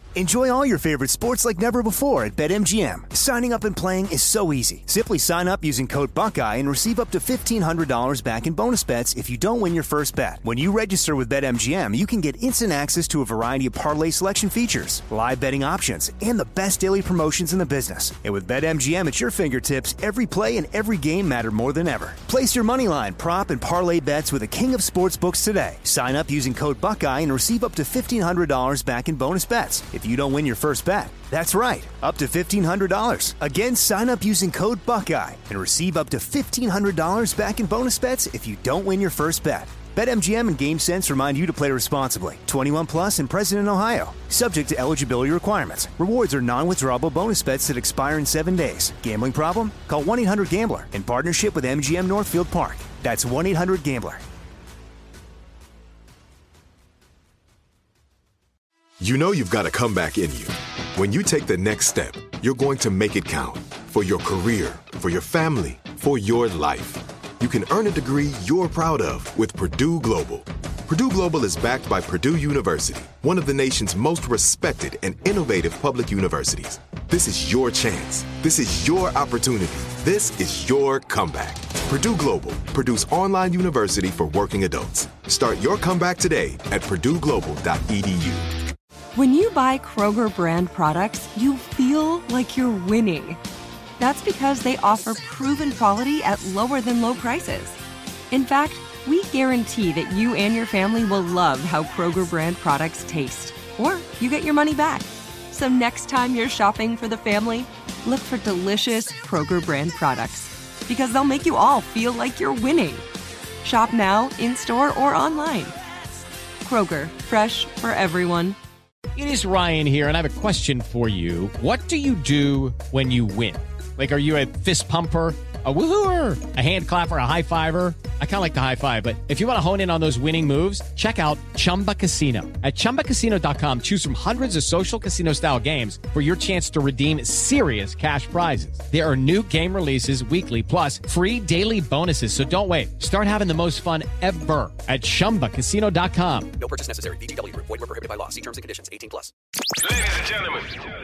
Enjoy all your favorite sports like never before at BetMGM. Signing up and playing is so easy. Simply sign up using code Buckeye and receive up to $1,500 back in bonus bets if you don't win your first bet. When you register with BetMGM, you can get instant access to a variety of parlay selection features, live betting options, and the best daily promotions in the business. And with BetMGM at your fingertips, every play and every game matter more than ever. Place your moneyline, prop, and parlay bets with the king of sportsbooks today. Sign up using code Buckeye and receive up to $1,500 back in bonus bets if you don't win your first bet. That's right, up to $1,500. Again, sign up using code Buckeye and receive up to $1,500 back in bonus bets if you don't win your first bet. BetMGM and GameSense remind you to play responsibly. 21 plus and present in Ohio. Subject to eligibility requirements. Rewards are non-withdrawable bonus bets that expire in 7 days. Gambling problem? Call 1-800-GAMBLER in partnership with MGM Northfield Park. That's 1-800-GAMBLER. You know you've got a comeback in you. When you take the next step, you're going to make it count. For your career, for your family, for your life. You can earn a degree you're proud of with Purdue Global. Purdue Global is backed by Purdue University, one of the nation's most respected and innovative public universities. This is your chance. This is your opportunity. This is your comeback. Purdue Global, Purdue's online university for working adults. Start your comeback today at purdueglobal.edu. When you buy Kroger brand products, you feel like you're winning. That's because they offer proven quality at lower than low prices. In fact, we guarantee that you and your family will love how Kroger brand products taste, or you get your money back. So next time you're shopping for the family, look for delicious Kroger brand products, because they'll make you all feel like you're winning. Shop now, in-store, or online. Kroger, fresh for everyone. It is Ryan here, and I have a question for you. What do you do when you win? Like, are you a fist pumper, a woohooer, a hand clapper, a high fiver? I kind of like the high five, but if you want to hone in on those winning moves, check out Chumba Casino. At ChumbaCasino.com, choose from hundreds of social casino-style games for your chance to redeem serious cash prizes. There are new game releases weekly, plus free daily bonuses. So don't wait. Start having the most fun ever at ChumbaCasino.com. No purchase necessary. VGW. Void where prohibited by law. See terms and conditions. 18 plus. Ladies and gentlemen,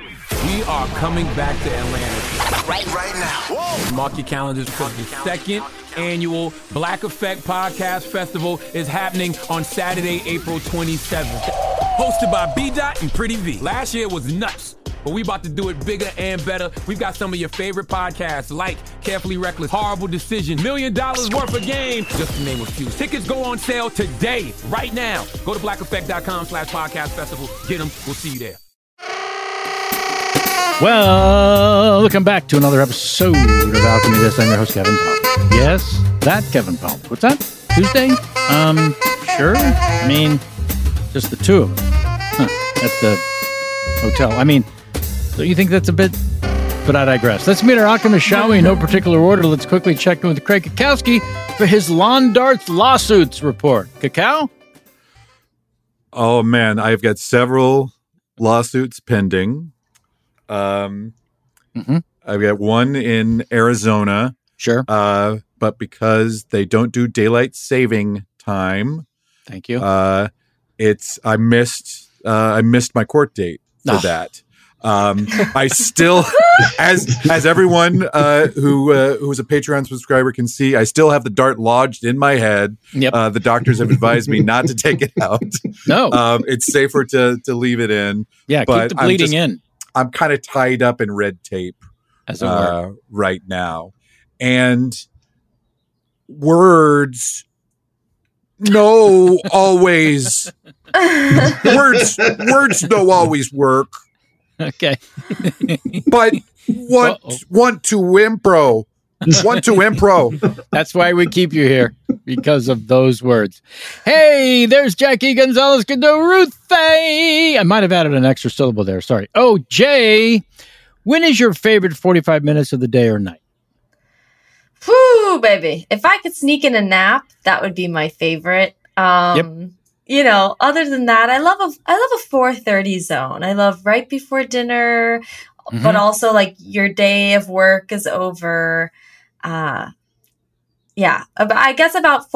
we are coming back to Atlanta right now. Whoa. Mark your calendars because the second annual Black Effect Podcast Festival is happening on Saturday, April 27th. Hosted by B-Dot and Pretty V. Last year was nuts, but we about to do it bigger and better. We've got some of your favorite podcasts like Carefully Reckless, Horrible Decision, $1 Million Worth of Game, just to name a few. Tickets go on sale today, right now. Go to blackeffect.com/podcast festival. Get them. We'll see you there. Welcome back to another episode of Alchemy This. I'm your host, Kevin Pollak. Yes, that Kevin Pollak. What's that? Tuesday? Sure. I mean, just the two of them at the hotel. I mean, don't you think that's a bit? But I digress. Let's meet our alchemist, shall we? In no particular order. Let's quickly check in with Craig Kakowski for his Lawn Darts lawsuits report. Cacao? Oh, man. I've got several lawsuits pending. I've got one in Arizona. Sure. But because they don't do daylight saving time. Thank you. I missed my court date for that. I still, as everyone who's a Patreon subscriber can see, I still have the dart lodged in my head. Yep. The doctors have advised me not to take it out. No. It's safer to leave it in. Yeah, but keep the bleeding in. I'm kind of tied up in red tape right now. And words don't always don't always work. Okay. But want to improv. That's why we keep you here, because of those words. Hey, there's Jackie Gonzalez Ruthie. I might have added an extra syllable there. Sorry. Oh, Jay, when is your favorite 45 minutes of the day or night? Whew, baby. If I could sneak in a nap, that would be my favorite. You know, other than that, I love a 4:30 zone. I love right before dinner, but also like your day of work is over. Yeah, I guess about 4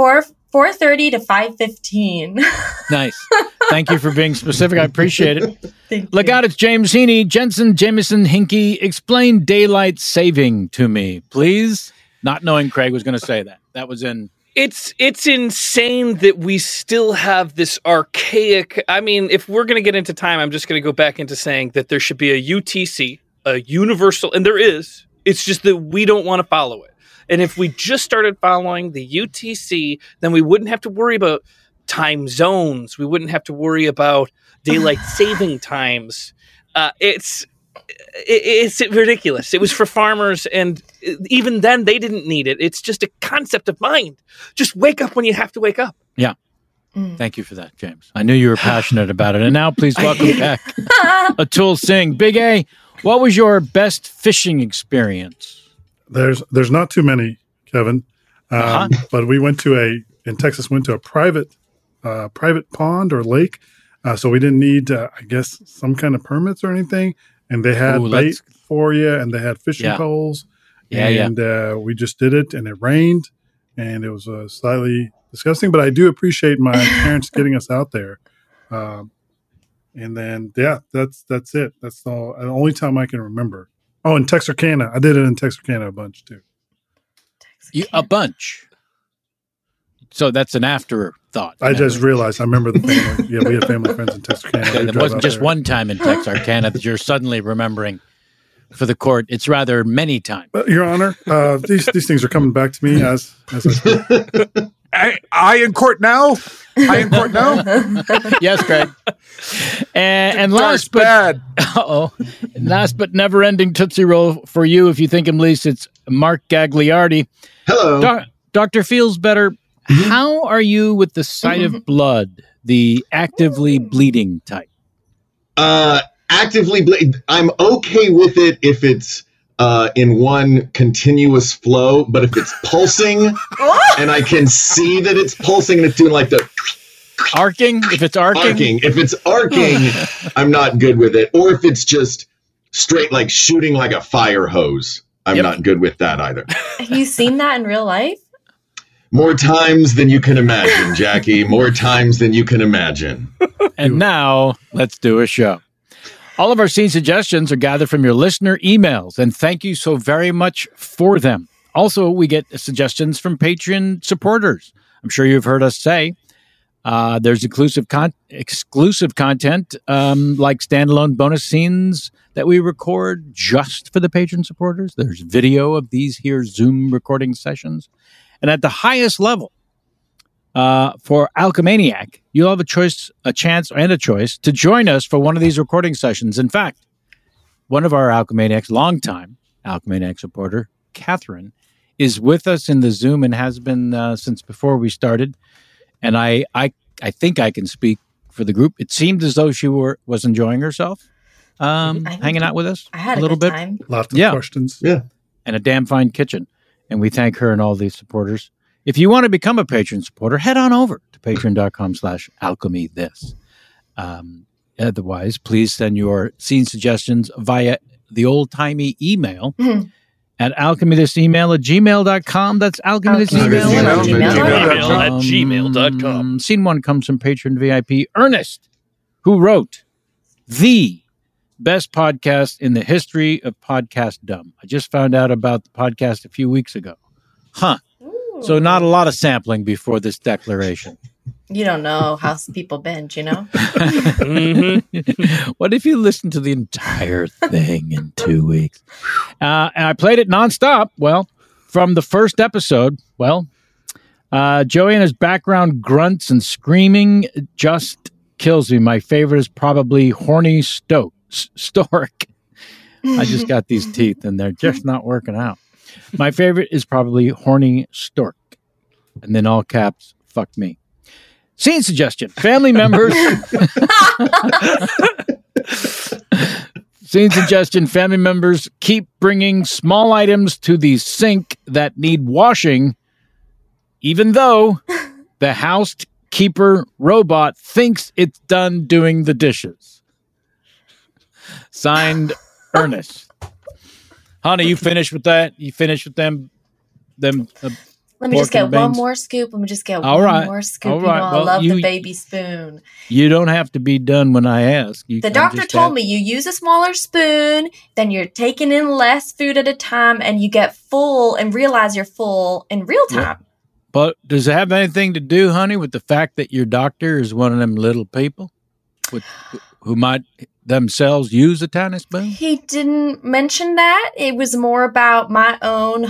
4:30 to 5:15. Nice. Thank you for being specific. I appreciate it. Thank Look you. out, it's James Heaney. Jensen Jameson Hinkie, explain daylight saving to me, please. Not knowing Craig was going to say that. That was in... It's insane that we still have this archaic... I mean, if we're going to get into time, I'm just going to go back into saying that there should be a UTC, a universal, and there is. It's just that we don't want to follow it. And if we just started following the UTC, then we wouldn't have to worry about time zones. We wouldn't have to worry about daylight saving times. It's ridiculous. It was for farmers, and even then they didn't need it. It's just a concept of mind. Just wake up when you have to wake up. Yeah. Thank you for that, James. I knew you were passionate about it. And now please welcome back Atul Singh. Big A, what was your best fishing experience? There's not too many, Kevin, but we went to in Texas, went to a private pond or lake, so we didn't need, I guess, some kind of permits or anything. And they had bait for you, and they had fishing poles, and we just did it. And it rained, and it was slightly disgusting. But I do appreciate my parents getting us out there. And then that's it. That's the only time I can remember. Oh, in Texarkana. I did it in Texarkana a bunch, too. A bunch? So that's an afterthought. I just realized. I remember the family. Yeah, we had family friends in Texarkana. It wasn't just one time in Texarkana that you're suddenly remembering for the court. It's rather many times. Your Honor, these things are coming back to me as I speak. I in court now? Yes, Greg. And last but last but never ending Tootsie Roll for you. If you think him least, it's Mark Gagliardi. Hello, Dr. Feels Better. How are you with the sight of blood, the actively bleeding type? Actively bleed. I'm okay with it if it's in one continuous flow, but if it's pulsing and I can see that it's pulsing and it's doing like the arcing, if it's arcing, I'm not good with it. Or if it's just straight like shooting like a fire hose, I'm not good with that either. Have you seen that in real life? More times than you can imagine, Jackie. More times than you can imagine. And now let's do a show. All of our scene suggestions are gathered from your listener emails, and thank you so very much for them. Also, we get suggestions from Patreon supporters. I'm sure you've heard us say there's exclusive content like standalone bonus scenes that we record just for the Patreon supporters. There's video of these here Zoom recording sessions. And at the highest level, for Alchemaniac, you'll have a chance to join us for one of these recording sessions. In fact, one of our Alchemaniacs, longtime Alchemaniac supporter, Catherine, is with us in the Zoom and has been since before we started. And I think I can speak for the group. It seemed as though she was enjoying herself, hanging out with us I had a little bit. time. Lots of questions. Yeah. And a damn fine kitchen. And we thank her and all these supporters. If you want to become a Patreon supporter, head on over to patreon.com/alchemythis. Otherwise, please send your scene suggestions via the old-timey email at alchemythisemail@gmail.com. That's alchemythisemail@gmail.com. Scene one comes from Patreon VIP Ernest, who wrote, the best podcast in the history of podcastdom. I just found out about the podcast a few weeks ago. So not a lot of sampling before this declaration. You don't know how people binge, you know? What if you listen to the entire thing in 2 weeks? And I played it nonstop. Well, from the first episode, Joanna's background grunts and screaming just kills me. My favorite is probably Horny Stork. I just got these teeth and they're just not working out. My favorite is probably Horny Stork. And then all caps, fuck me. Scene suggestion. Family members. Scene suggestion. Family members keep bringing small items to the sink that need washing, even though the housekeeper robot thinks it's done doing the dishes. Signed, Ernest. Honey, you finished with that? You finished with them Let me just pork and get one beans? more scoop. Let me just get All one right. more scoop. All You right. know, I Well, love you- the baby spoon. You don't have to be done when I ask. You The can doctor just told have- me you use a smaller spoon, then you're taking in less food at a time, and you get full and realize you're full in real time. But does it have anything to do, honey, with the fact that your doctor is one of them little people who might themselves use a tiny spoon? He didn't mention that. It was more about my own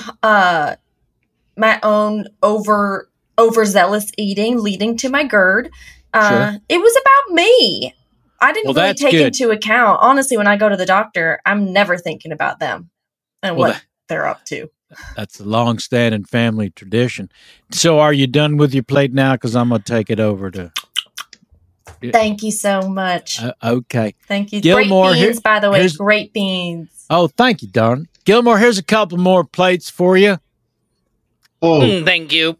overzealous eating leading to my GERD. Sure. It was about me. I didn't Well, really that's take good. into account. Honestly, when I go to the doctor, I'm never thinking about them and Well, what they're up to. That's a long-standing family tradition. So are you done with your plate now? Because I'm going to take it over to... Thank you so much. Okay. Thank you. Gilmore, great beans, by the way. here's- Great beans. Oh, thank you, darling. Gilmore, here's a couple more plates for you. Thank you.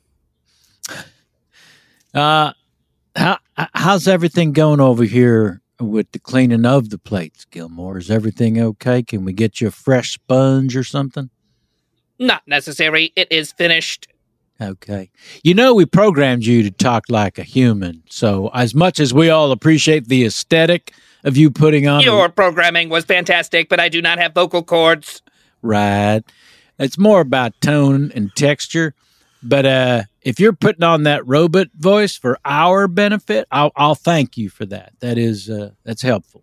How's everything going over here with the cleaning of the plates, Gilmore? Is everything okay? Can we get you a fresh sponge or something? Not necessary. It is finished. Okay. You know, we programmed you to talk like a human. So as much as we all appreciate the aesthetic of you putting on... Your programming was fantastic, but I do not have vocal cords. Right. It's more about tone and texture. But if you're putting on that robot voice for our benefit, I'll thank you for that. That's helpful.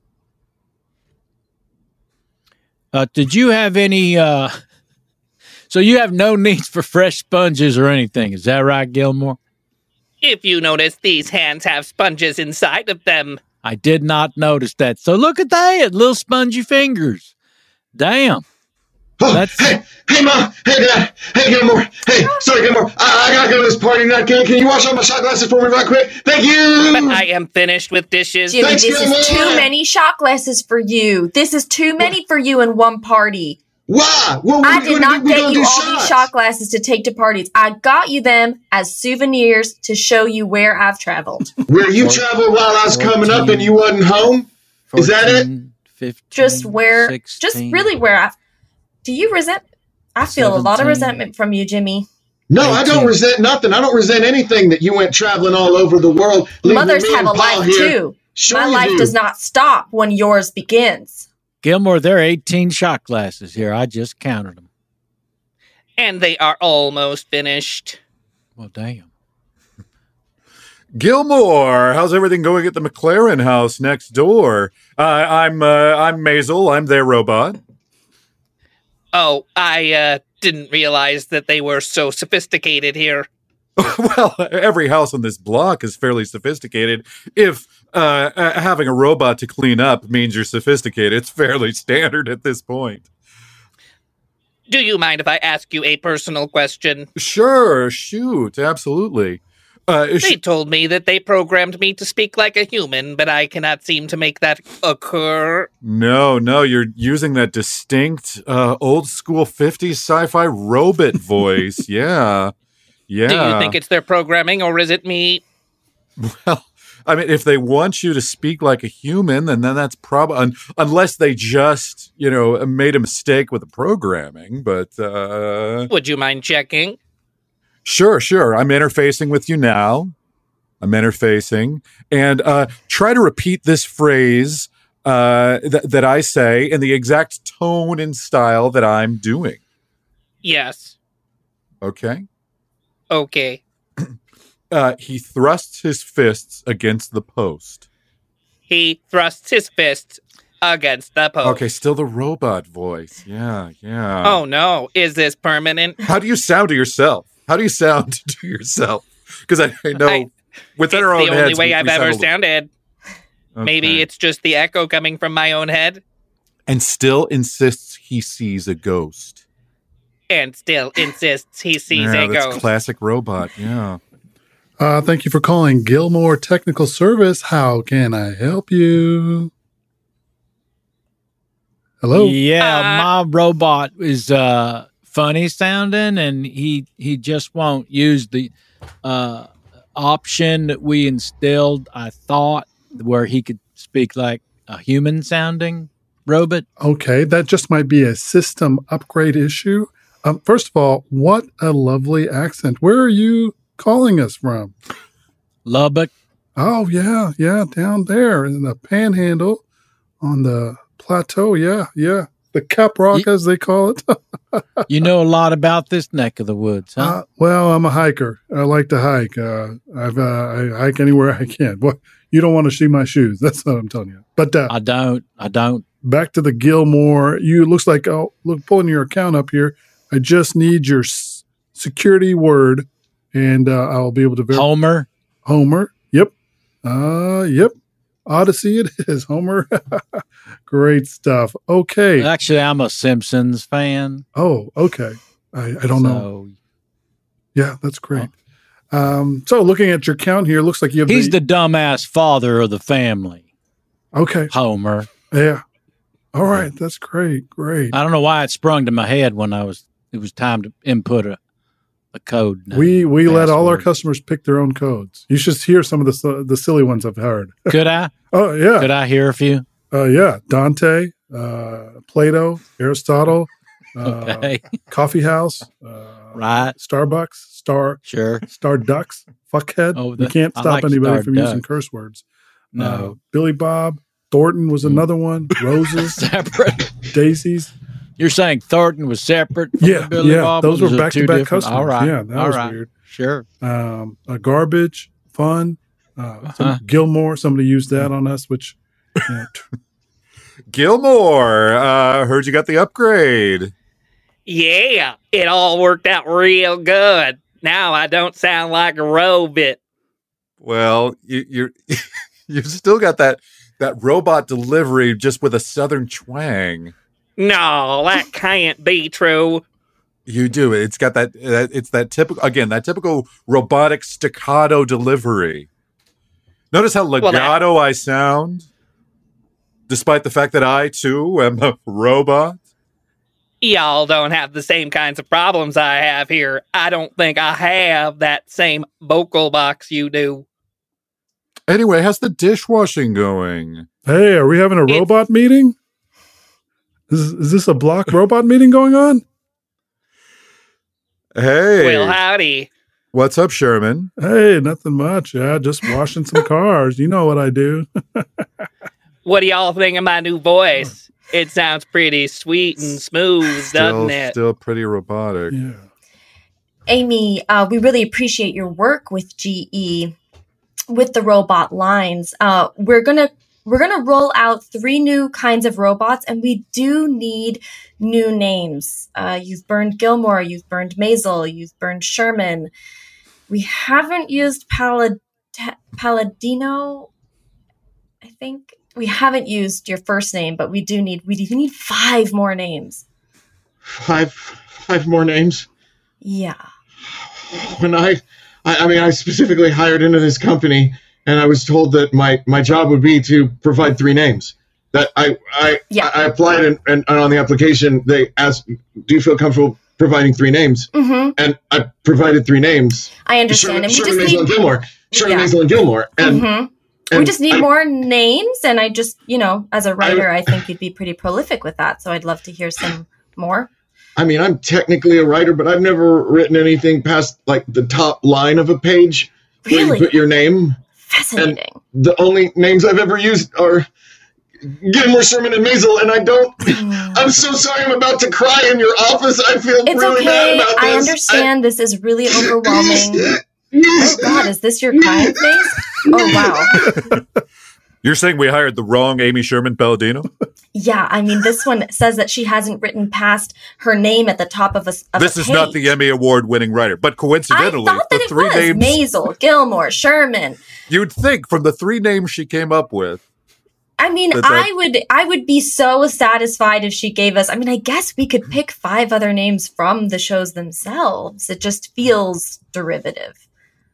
Did you have any... So you have no needs for fresh sponges or anything. Is that right, Gilmore? If you notice, these hands have sponges inside of them. I did not notice that. So look at that, little spongy fingers. Damn. Hey, Mom. Hey, Dad. Hey, Gilmore. Hey, sorry, Gilmore. I gotta go to this party tonight. Can you wash all my shot glasses for me right quick? Thank you. But I am finished with dishes. Jimmy, this is too many shot glasses for you. This is too many for you in one party. Why? I did not get you all these shot glasses to take to parties. I got you them as souvenirs to show you where I've traveled. Where you traveled while I was coming up and you wasn't home? Is that it? 15, just where, 16. just really where I. Do you resent? I feel a lot of 17. resentment from you, Jimmy. No, I don't resent nothing. I don't resent anything that you went traveling all over the world. Mothers have a life too. Sure My you life do. does not stop when yours begins. Gilmore, there are 18 shot glasses here. I just counted them. And they are almost finished. Well, damn. Gilmore, how's everything going at the McLaren house next door? I'm Maisel. I'm their robot. Oh, I didn't realize that they were so sophisticated here. Well, every house on this block is fairly sophisticated. If having a robot to clean up means you're sophisticated, it's fairly standard at this point. Do you mind if I ask you a personal question? Sure, shoot, absolutely. They told me that they programmed me to speak like a human, but I cannot seem to make that occur. No, you're using that distinct old school 50s sci-fi robot voice. Yeah. Do you think it's their programming, or is it me? Well, I mean, if they want you to speak like a human, then that's probably unless they just, made a mistake with the programming. But would you mind checking? Sure. I'm interfacing with you now. I'm interfacing, and try to repeat this phrase that I say in the exact tone and style that I'm doing. Yes. Okay. He thrusts his fists against the post. He thrusts his fists against the post. Okay, still the robot voice. Yeah. Oh no, is this permanent? How do you sound to yourself? Because I know within our own heads, the only way I've ever sounded. Okay. Maybe it's just the echo coming from my own head. And still insists he sees a ghost. And still insists he sees a that's ghost. Classic robot, yeah. Thank you for calling Gilmore Technical Service. How can I help you? Hello? Yeah, my robot is funny sounding, and he just won't use the option that we instilled, I thought, where he could speak like a human sounding robot. Okay, that just might be a system upgrade issue. First of all, what a lovely accent. Where are you calling us from? Lubbock. Oh, yeah, down there in the Panhandle on the plateau. Yeah. The Cap Rock, as they call it. You know a lot about this neck of the woods, huh? Well, I'm a hiker. I like to hike. I hike anywhere I can. Well, you don't want to see my shoes. That's what I'm telling you. But I don't. Back to the Gilmore. You looks like, pulling your account up here. I just need your security word, and I'll be able to verify. Homer. Yep. Yep. Odyssey it is, Homer. Great stuff. Okay. Actually, I'm a Simpsons fan. Oh, okay. I don't know. Yeah, that's great. So looking at your count here, looks like you have He's the dumbass father of the family. Okay. Homer. Yeah. All right. That's great. Great. I don't know why it sprung to my head when it was time to input a code. We let all our customers pick their own codes. You should hear some of the silly ones I've heard. Could I? Oh, yeah. Could I hear a few? Yeah. Dante, Plato, Aristotle, Coffee House, right? Starbucks, Starducks, fuckhead. You can't stop anybody from using curse words. No. Billy Bob, Thornton was another one. Roses, separate. Daisies. You're saying Thornton was separate from the Billy Bob? Those were back-to-back customers. All right. Yeah, that was weird. Sure. Garbage, fun. Gilmore, somebody used that on us, which... Gilmore, heard you got the upgrade. Yeah, it all worked out real good. Now I don't sound like a robot. Well, you've still got that robot delivery just with a southern twang. No, that can't be true. You do. It's got that typical robotic staccato delivery. Notice how legato I sound, despite the fact that I too am a robot. Y'all don't have the same kinds of problems I have here. I don't think I have that same vocal box you do. Anyway, how's the dishwashing going? Hey, are we having a robot meeting? Is this a block robot meeting going on? Hey. Well, howdy. What's up, Sherman? Hey, nothing much. Yeah, just washing some cars. You know what I do. What do y'all think of my new voice? It sounds pretty sweet and smooth, doesn't it? Still pretty robotic. Yeah. Amy, we really appreciate your work with GE with the robot lines. We're gonna roll out 3 new kinds of robots, and we do need new names. You've burned Gilmore, you've burned Maisel, you've burned Sherman. We haven't used Palladino. I think we haven't used your first name, but we need 5 more names. 5 more names? Yeah. When I specifically hired into this company, and I was told that my job would be to provide 3 names. That I applied, and on the application they asked, "Do you feel comfortable providing 3 names?" Mm-hmm. And I provided 3 names. I understand. Sherman, Maisel, and Gilmore. Sherman, Maisel, and Gilmore. And we just need more names, and I just, as a writer, I think you'd be pretty prolific with that. So I'd love to hear some more. I mean, I'm technically a writer, but I've never written anything past like the top line of a page where you put your name. Fascinating. And the only names I've ever used are Gilmore, Sherman, and Maisel, and I don't. I'm so sorry. I'm about to cry in your office. I feel really bad about this. I understand. This is really overwhelming. Oh God, is this your crying face? Oh wow. You're saying we hired the wrong Amy Sherman Palladino? Yeah, I mean, this one says that she hasn't written past her name at the top of a This is not the Emmy Award-winning writer, but coincidentally, I thought that the 3 names Maisel, Gilmore, Sherman. You'd think from the 3 names she came up with. I mean, I would be so satisfied if she gave us. I mean, I guess we could pick 5 other names from the shows themselves. It just feels derivative.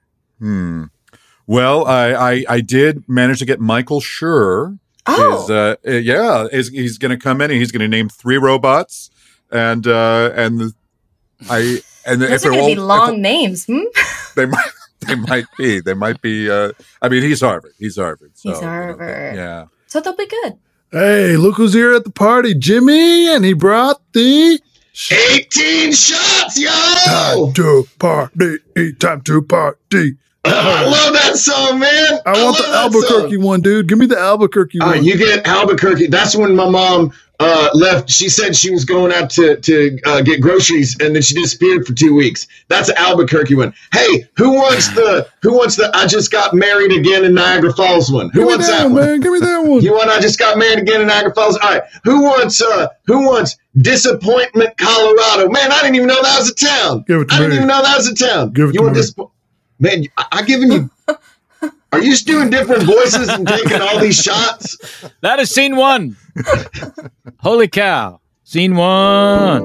Well, I did manage to get Michael Schur. Oh, he's going to come in and he's going to name 3 robots, and those are going to be long names. They might be. They might be. I mean, he's Harvard. So, he's Harvard. Yeah. So they'll be good. Hey, look who's here at the party, Jimmy, and he brought the 18 shots, yo! Time to party. Time to party. I love that song, man. I want the Albuquerque one, dude. Give me the Albuquerque one. You get Albuquerque. That's when my mom left. She said she was going out to get groceries, and then she disappeared for 2 weeks. That's an Albuquerque one. Hey, who wants the I Just Got Married Again in Niagara Falls one? Who wants that one? Man? Give me that one. You want I Just Got Married Again in Niagara Falls? All right. Who wants Disappointment, Colorado? Man, I didn't even know that was a town. Give it to me. I didn't even know that was a town. Give it you to want me. Man, I'm giving you. Are you just doing different voices and taking all these shots? That is scene one. Holy cow. Scene one.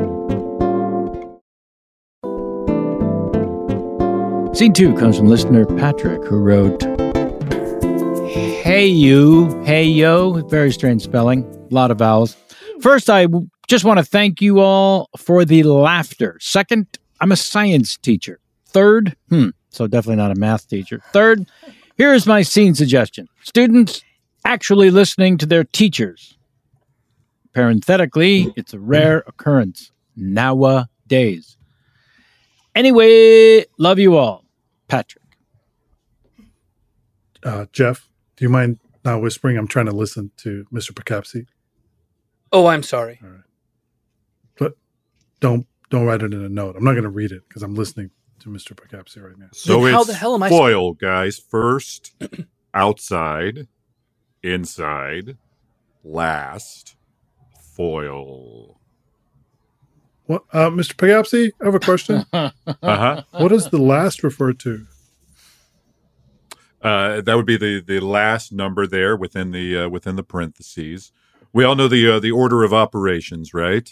Scene two comes from listener Patrick, who wrote, Hey you, hey yo, very strange spelling, a lot of vowels. First, I just want to thank you all for the laughter. Second, I'm a science teacher. Third, so definitely not a math teacher. Third, here is my scene suggestion. Students actually listening to their teachers. Parenthetically, it's a rare occurrence nowadays. Anyway, love you all. Patrick. Jeff, do you mind not whispering? I'm trying to listen to Mr. Poughkeepsie. Oh, I'm sorry. All right. But don't write it in a note. I'm not going to read it because I'm listening to Mr. Poughkeepsie right now. So how it's the hell am I foil, guys. First, outside, inside, last, foil. What, Mr. Poughkeepsie, I have a question. What does the last refer to? That would be the last number there within the parentheses. We all know the order of operations, right?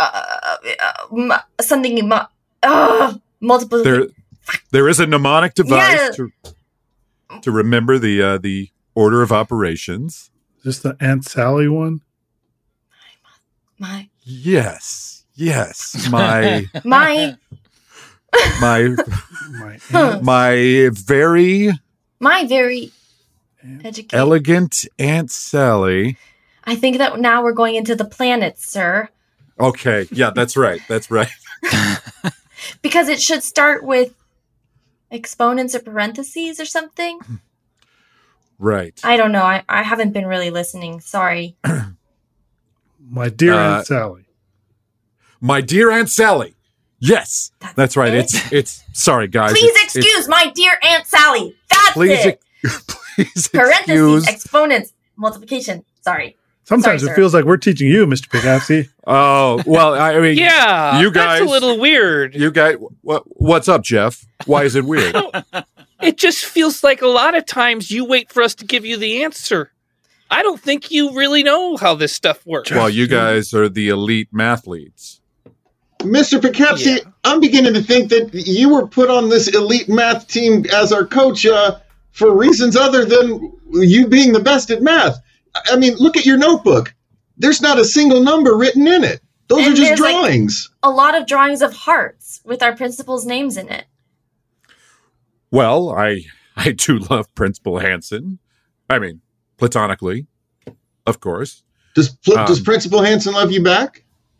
Multiple. There is a mnemonic device to remember the order of operations. Is this the Aunt Sally one? Yes, my very educated elegant Aunt Sally. I think that now we're going into the planets, sir. Okay, yeah, that's right. Because it should start with exponents or parentheses or something. Right. I don't know. I haven't been really listening. Sorry. My dear Aunt Sally. My dear Aunt Sally. Yes, that's right. It's sorry, guys. Please excuse my dear Aunt Sally. That's it. Please parentheses, exponents, multiplication. Sorry. Sometimes it feels like we're teaching you, Mr. Poughkeepsie. Oh, well, I mean, yeah, you guys, that's a little weird. You guys, what's up, Jeff? Why is it weird? It just feels like a lot of times you wait for us to give you the answer. I don't think you really know how this stuff works. Well, you guys are the elite mathletes. Mr. Poughkeepsie, I'm beginning to think that you were put on this elite math team as our coach for reasons other than you being the best at math. I mean, look at your notebook. There's not a single number written in it. Those are just drawings. Like a lot of drawings of hearts with our principal's names in it. Well, I do love Principal Hansen. I mean, platonically, of course. Does Principal Hansen love you back?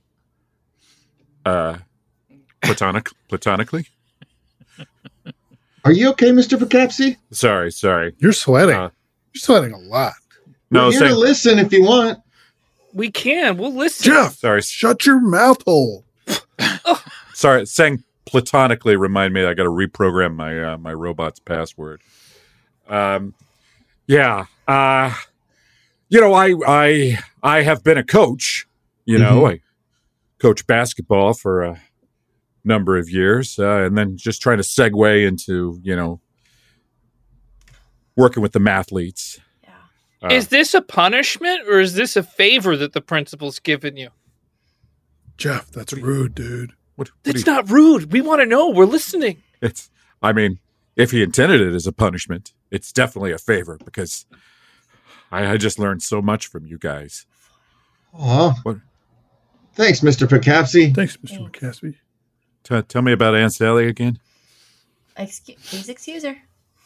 Platonically. Are you okay, Mr. Poughkeepsie? Sorry. You're sweating. You're sweating a lot. No, we're here to listen if you want. We can. We'll listen. Jeff, sorry. Shut your mouth hole. Sorry, saying platonically remind me I got to reprogram my robot's password. I have been a coach. You know, I coach basketball for a number of years, and then just trying to segue into working with the mathletes. Is this a punishment or is this a favor that the principal's given you? Jeff, that's rude, dude. It's not rude. We want to know. We're listening. If he intended it as a punishment, it's definitely a favor because I just learned so much from you guys. Oh, thanks, Mr. Poughkeepsie. Thanks, Mr. Poughkeepsie. Tell me about Aunt Sally again. Please excuse her.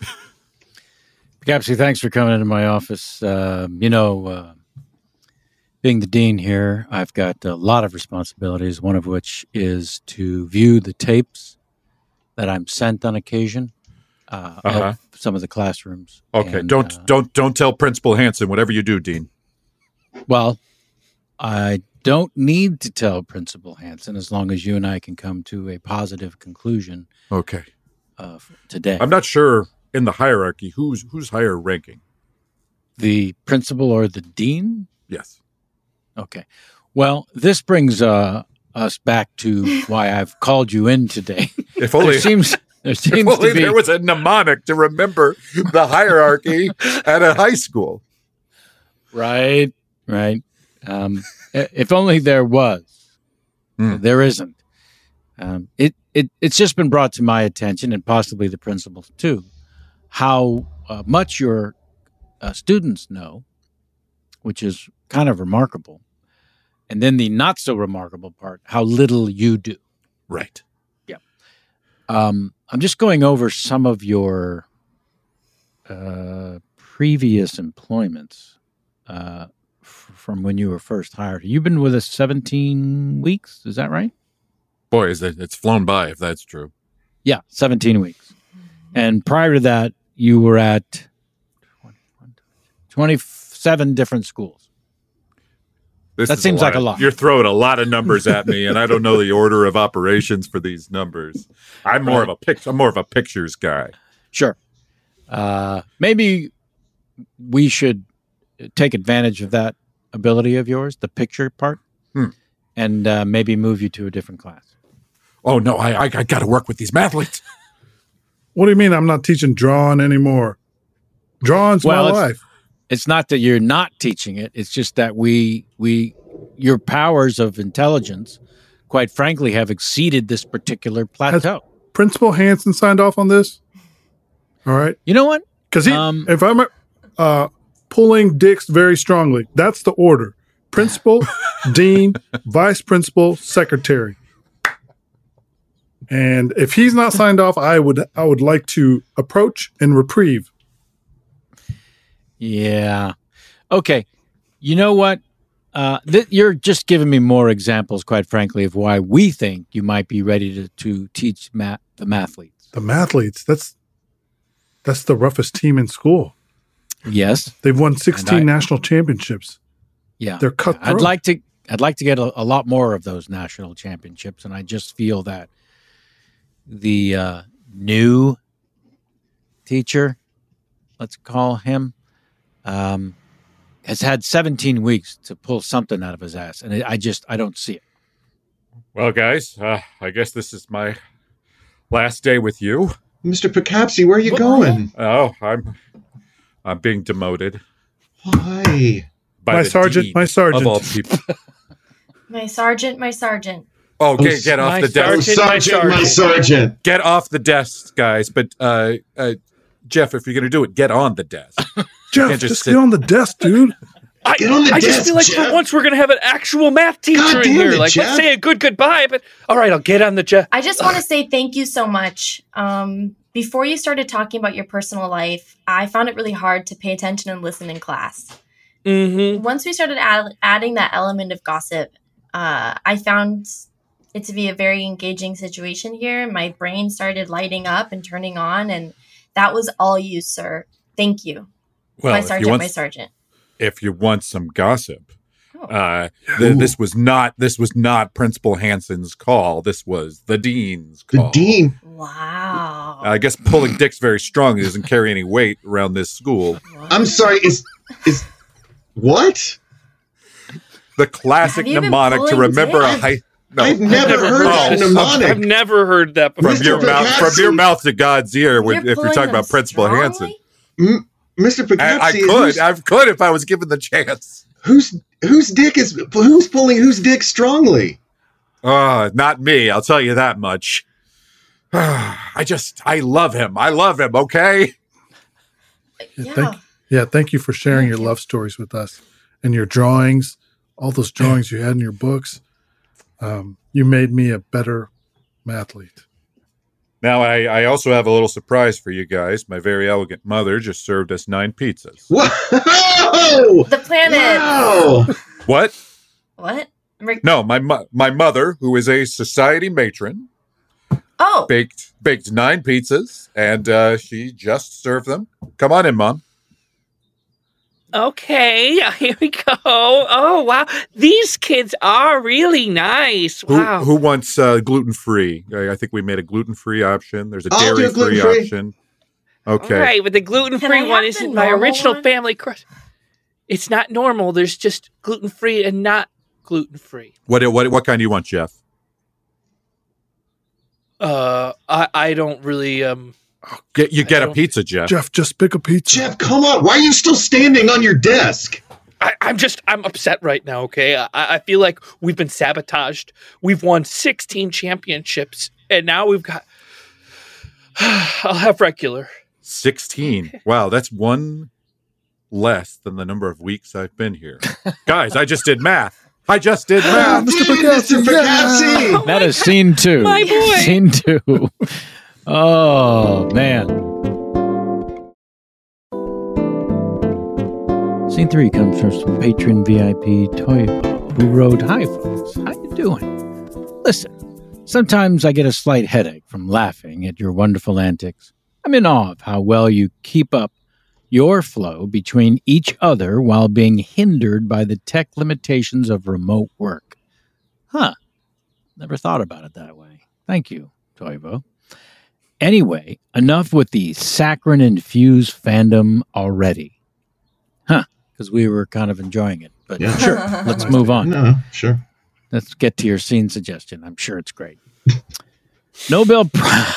Poughkeepsie, thanks for coming into my office. Being the dean here, I've got a lot of responsibilities, one of which is to view the tapes that I'm sent on occasion of some of the classrooms. Okay, And, don't tell Principal Hanson whatever you do, Dean. Well, I don't need to tell Principal Hanson as long as you and I can come to a positive conclusion. Okay. Today. I'm not sure in the hierarchy who's higher ranking. The principal or the dean? Yes. Okay. Well, this brings us back to why I've called you in today. If only there seems if only to be there was a mnemonic to remember the hierarchy at a high school. Right. If only there was. There isn't. It's just been brought to my attention, and possibly the principal's too, how much your students know, which is kind of remarkable. And then the not so remarkable part, how little you do. Right. Yeah. I'm just going over some of your previous employments from when you were first hired. You've been with us 17 weeks. Is that right? Boy, it's flown by if that's true. Yeah, 17 weeks. And prior to that, you were at 27 different schools. That seems like a lot. You're throwing a lot of numbers at me, and I don't know the order of operations for these numbers. I'm more of a pictures guy. Sure. Maybe we should take advantage of that ability of yours, the picture part, and maybe move you to a different class. Oh, no, I got to work with these mathletes. What do you mean I'm not teaching drawing anymore? Drawing's my life. It's not that you're not teaching it. It's just that your powers of intelligence, quite frankly, have exceeded this particular plateau. Has Principal Hanson signed off on this? All right. You know what? Because if I'm pulling dicks very strongly, that's the order. Principal, dean, vice principal, secretary. And if he's not signed off, I would like to approach and reprieve. Yeah. Okay. You know what? You're just giving me more examples, quite frankly, of why we think you might be ready to teach the mathletes. The mathletes, that's the roughest team in school. Yes. They've won 16 national championships. Yeah. They're cutthroat. I'd like to get a lot more of those national championships, and I just feel that the new teacher, let's call him, has had 17 weeks to pull something out of his ass, and I don't see it. Well, guys, I guess this is my last day with you. Mr. Picapsi, where are you going? Oh, I'm being demoted. Why? My sergeant. Of all people. My sergeant. Oh, get off the desk. My sergeant. Get off the desk, guys. But Jeff, if you're going to do it, get on the desk. Jeff, just get on the desk, dude. I just feel like for once we're going to have an actual math teacher in here. Like, let's say a good goodbye, but all right, I'll get on the Jeff. I just want to say thank you so much. Before you started talking about your personal life, I found it really hard to pay attention and listen in class. Mm-hmm. Once we started adding that element of gossip, I found it to be a very engaging situation here. My brain started lighting up and turning on, and that was all you, sir. Thank you. Well, my sergeant. If you want some gossip, this was not Principal Hanson's call. This was the dean's call. The dean. Wow. I guess pulling dicks very strong. He doesn't carry any weight around this school. I'm sorry. Is what? The classic mnemonic to remember a high. No, I've never heard that mnemonic. I've never heard that before. From your mouth to God's ear. If you're talking about Principal Hanson. Mr. Picapsi, I could if I was given the chance. Who's pulling whose dick strongly? Not me. I'll tell you that much. I love him. Okay. Thank you for sharing your love stories with us and your drawings, all those drawings you had in your books. You made me a better mathlete. Now, I also have a little surprise for you guys. My very elegant mother just served us 9 pizzas. Whoa! The planet. Wow! What? What? No, my mother, who is a society matron, baked 9 pizzas, and she just served them. Come on in, Mom. Okay, here we go. Oh, wow. These kids are really nice. Wow. Who wants gluten-free? I think we made a gluten-free option. There's a dairy-free option. Okay. All right, but the gluten-free one isn't my original family crust. It's not normal. There's just gluten-free and not gluten-free. What kind do you want, Jeff? I don't really get a pizza, Jeff. Jeff, just pick a pizza. Jeff, come on. Why are you still standing on your desk? I'm upset right now, okay? I feel like we've been sabotaged. We've won 16 championships, and now we've got... I'll have regular. 16. Wow, that's one less than the number of weeks I've been here. Guys, I just did math. Mr. Picassi, Picassi. That is scene 2. My boy. Scene 2. Oh, man. Scene 3 comes from patron VIP Toivo, who wrote, "Hi, folks. How you doing? Listen, sometimes I get a slight headache from laughing at your wonderful antics. I'm in awe of how well you keep up your flow between each other while being hindered by the tech limitations of remote work." Huh. Never thought about it that way. Thank you, Toivo. Anyway, enough with the saccharine-infused fandom already. Huh, because we were kind of enjoying it. But sure, let's move on. No, sure. Let's get to your scene suggestion. I'm sure it's great. Nobel Prize.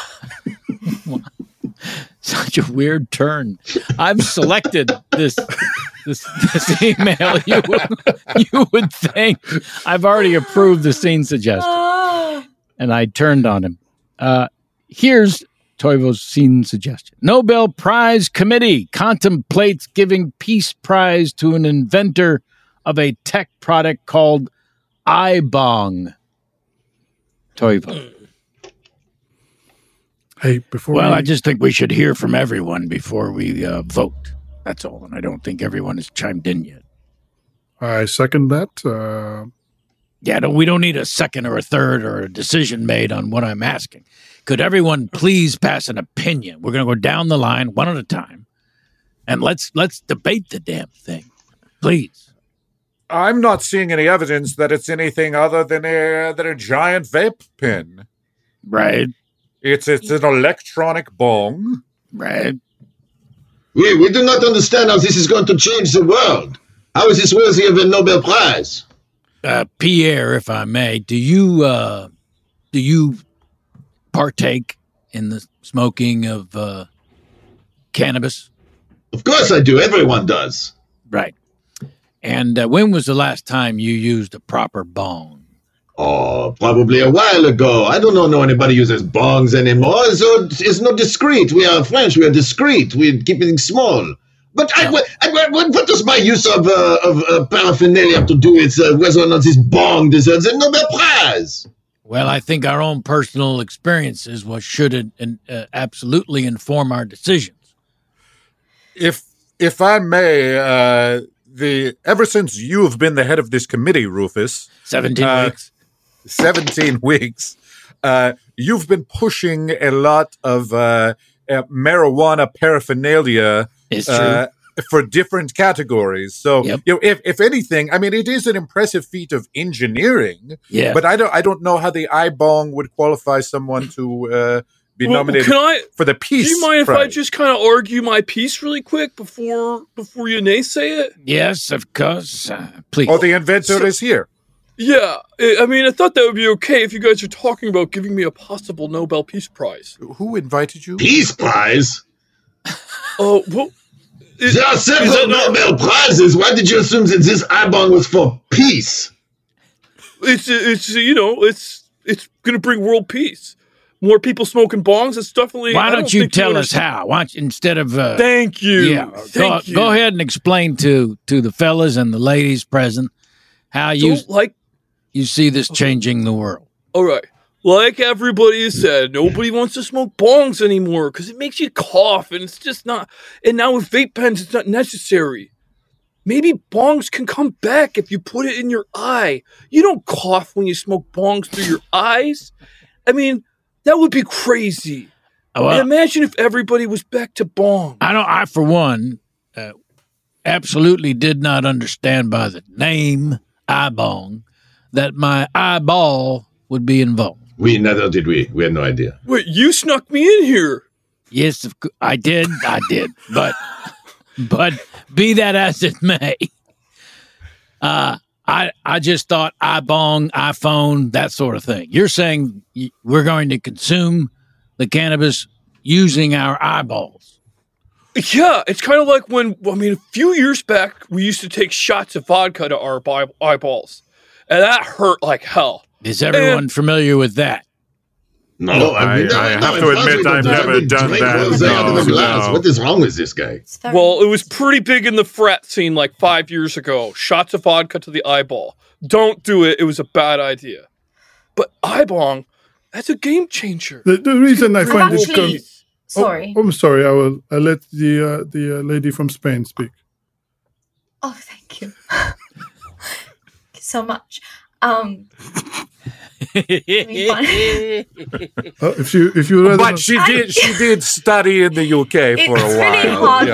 Such a weird turn. I've selected this email. You would think I've already approved the scene suggestion. And I turned on him. Here's Toivo's scene suggestion. Nobel Prize Committee contemplates giving Peace Prize to an inventor of a tech product called iBong. Toivo. Hey, I just think we should hear from everyone before we vote. That's all, and I don't think everyone has chimed in yet. I second that. We don't need a second or a third or a decision made on what I'm asking. Could everyone please pass an opinion? We're going to go down the line one at a time, and let's debate the damn thing, please. I'm not seeing any evidence that it's anything other than a giant vape pen. Right. It's an electronic bong. Right. We do not understand how this is going to change the world. How is this worthy of a Nobel Prize? Pierre, if I may, do you partake in the smoking of cannabis? Of course I do. Everyone does. Right. And when was the last time you used a proper bong? Oh, probably a while ago. I don't know anybody uses bongs anymore, so it's not discreet. We are French. We are discreet. We keep it small. But what does my use of paraphernalia to do with whether or not this bong deserves a Nobel Prize? Well, I think our own personal experiences should absolutely inform our decisions. If I may, ever since you've been the head of this committee, Rufus, 17 weeks. 17 weeks. You've been pushing a lot of marijuana paraphernalia for different categories. So, if anything, I mean, it is an impressive feat of engineering. Yeah. But I don't know how the iBong would qualify someone to be nominated for the Peace Prize. Do you mind if I just kind of argue my piece really quick before you naysay it? Yes, of course. Please. Oh, the inventor is here. Yeah, I mean, I thought that would be okay if you guys are talking about giving me a possible Nobel Peace Prize. Who invited you? Peace Prize? Oh, well... There are several Nobel Prizes. Why did you assume that this iBong was for peace? It's going to bring world peace. More people smoking bongs. It's definitely... Why don't you tell us how? Why don't you, instead of... Thank you. Yeah, go ahead and explain to the fellas and the ladies present how you see this changing the world. All right. Like everybody has said, nobody wants to smoke bongs anymore because it makes you cough and it's just not... And now with vape pens, it's not necessary. maybe bongs can come back if you put it in your eye. You don't cough when you smoke bongs through your eyes. I mean, that would be crazy. And imagine if everybody was back to bong. I for one, absolutely did not understand by the name iBong that my eyeball would be involved. Neither did we. We had no idea. Wait, you snuck me in here. Yes, I did. But be that as it may, I just thought iBong, iPhone, that sort of thing. You're saying we're going to consume the cannabis using our eyeballs. Yeah, it's kind of like a few years back, we used to take shots of vodka to our eyeballs. And that hurt like hell. Is everyone familiar with that? No, I have to admit I've never done that. No. What is wrong with this guy? Well, it was pretty big in the frat scene like 5 years ago. Shots of vodka to the eyeball. Don't do it. It was a bad idea. But iBong, that's a game changer. The reason I find it... Sorry. I'm sorry. I'll let the lady from Spain speak. Oh, thank you. So much. If you rather but she did study in the UK for a while. It's really hard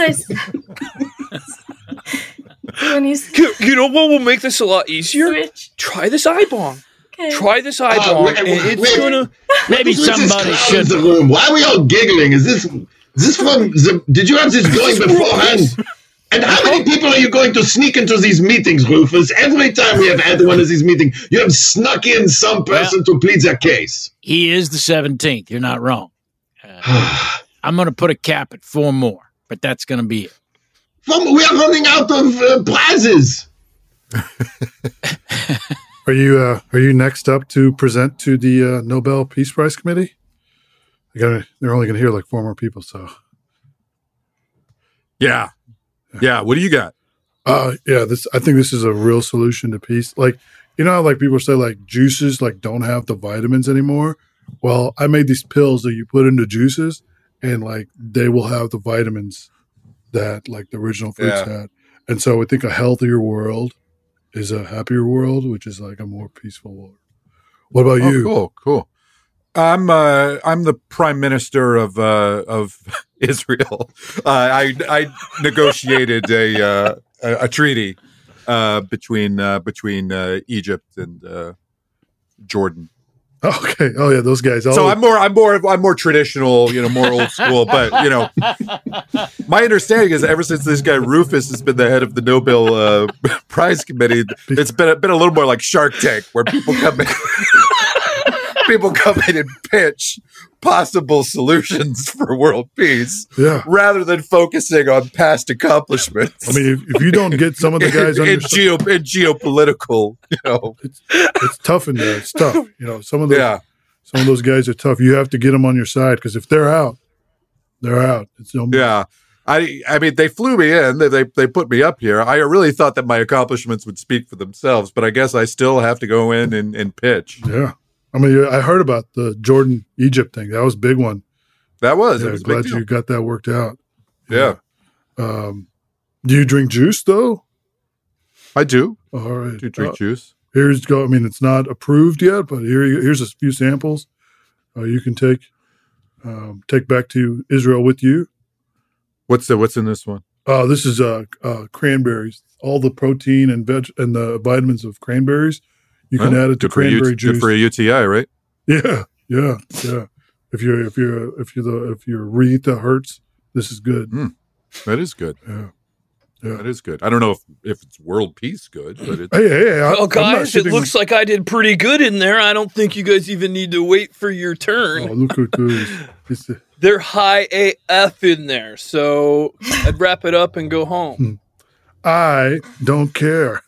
because you know what will make this a lot easier? Try this iBong. Okay. Try this iBong, and it's gonna. Maybe somebody should. The room. Why are we all giggling? Is this from? Did you have this going beforehand? And how many people are you going to sneak into these meetings, Rufus? Every time we have had one of these meetings, you have snuck in some person to plead their case. He is the 17th. You're not wrong. I'm going to put a cap at 4 more, but that's going to be it. We are running out of prizes. Are you next up to present to the Nobel Peace Prize Committee? They're only going to hear like 4 more people, so. Yeah. Yeah, what do you got? I think this is a real solution to peace. Like, you know how like people say like juices like don't have the vitamins anymore? Well, I made these pills that you put into juices and like they will have the vitamins that like the original fruits had. And so I think a healthier world is a happier world, which is like a more peaceful world. What about you? Cool. I'm the prime minister of Israel. I negotiated a treaty between Egypt and Jordan. Okay. Oh yeah, those guys. So I'm more traditional, more old school. But my understanding is ever since this guy Rufus has been the head of the Nobel Prize Committee, it's been a little more like Shark Tank, where people come in. People come in and pitch possible solutions for world peace, rather than focusing on past accomplishments. I mean, if you don't get some of the guys in geopolitical, it's tough in there. It's tough. Some of those guys are tough. You have to get them on your side because if they're out, they're out. It's I mean, they flew me in. They put me up here. I really thought that my accomplishments would speak for themselves, but I guess I still have to go in and pitch. Yeah. I mean, I heard about the Jordan-Egypt thing. That was a big one. That was. Yeah, it was glad you got that worked out. Yeah. Do you drink juice, though? I do. All right. Do drink juice. Here's go. I mean, it's not approved yet, but here's a few samples you can take back to Israel with you. What's in this one? This is cranberries. All the protein and the vitamins of cranberries. You can add it to cranberry juice. Good for a UTI, right? Yeah. If your urethra hurts, this is good. That is good. Yeah. That is good. I don't know if it's world peace good, but it's... Hey, well, guys, it looks like I did pretty good in there. I don't think you guys even need to wait for your turn. Oh, look at this. They're high AF in there, so I'd wrap it up and go home. I don't care.